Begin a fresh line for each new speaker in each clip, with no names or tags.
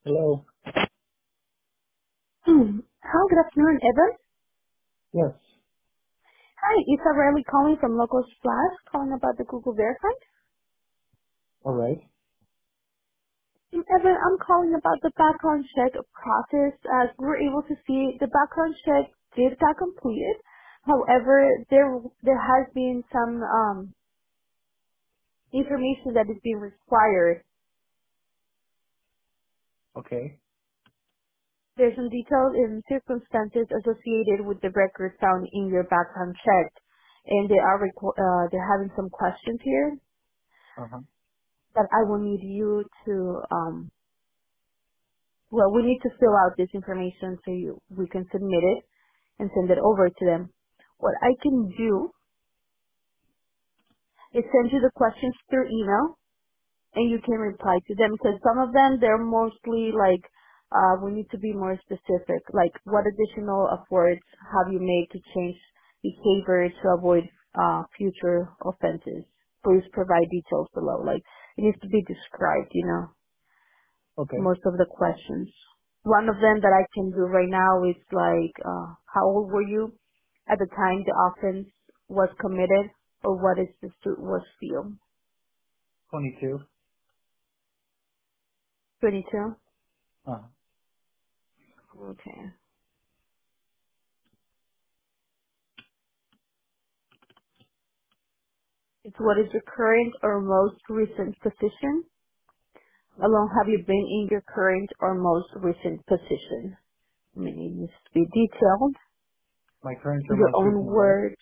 Hello.
Hi, good afternoon, Evan.
Yes.
Hi, it's Riley calling from Local Splash, calling about the Google Verify.
All right.
Evan, I'm calling about the background check process. As we were able to see, the background check did got completed. However, there has been some information that is being required.
Okay.
There's some details and circumstances associated with the records found in your background check, and they're having some questions here
Uh-huh.
that I will need you to well, we need to fill out this information so we can submit it and send it over to them. What I can do is send you the questions through email and you can reply to them because some of them, they're mostly like, we need to be more specific. Like what additional efforts have you made to change behavior to avoid, future offenses? Please provide details below. Like it needs to be described,
Okay.
most of the questions. One of them that I can do right now is like, how old were you at the time the offense was committed, or what is the suit was filed?
22.
22.
Uh,
Okay. It's what is your current or most recent position? How long have you been in your current or most recent position? I mean, it needs to be detailed.
my current or
Your
most
own
recent what?
words.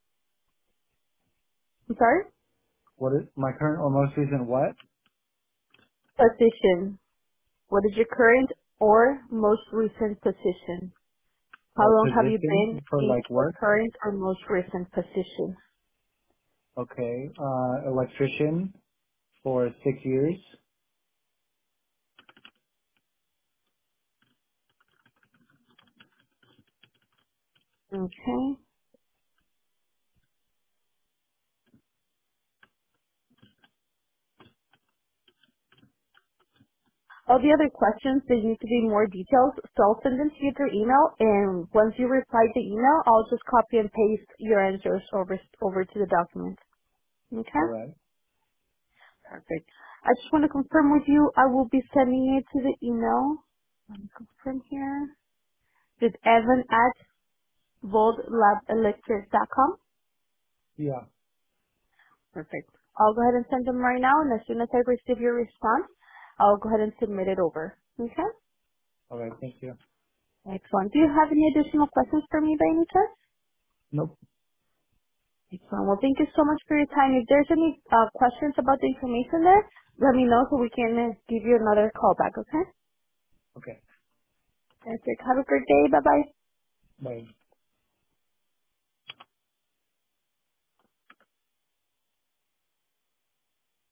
I'm sorry?
What is my current or most recent what?
Position. What is your current or most recent position? How
Or
long have you been
position for
in
like
your
work?
current or most recent position?
Okay. Electrician for 6 years.
Okay. All the other questions, they need to be more details, so I'll send them to you through email, and once you reply to email, I'll just copy and paste your answers over to the document.
All
Okay?
right.
Perfect. I just want to confirm with you, I will be sending it to the email. Let me confirm here. It's Evan at voltlabelectric.com.
Yeah.
Perfect. I'll go ahead and send them right now, and as soon as I receive your response, I'll go ahead and submit it over. Okay?
All right. Thank you.
Excellent. Do you have any additional questions for me by any chance?
Nope.
Excellent. Well, thank you so much for your time. If there's any questions about the information there, let me know so we can give you another call back, okay?
Okay.
That's it. Have a great day. Bye-bye.
Bye.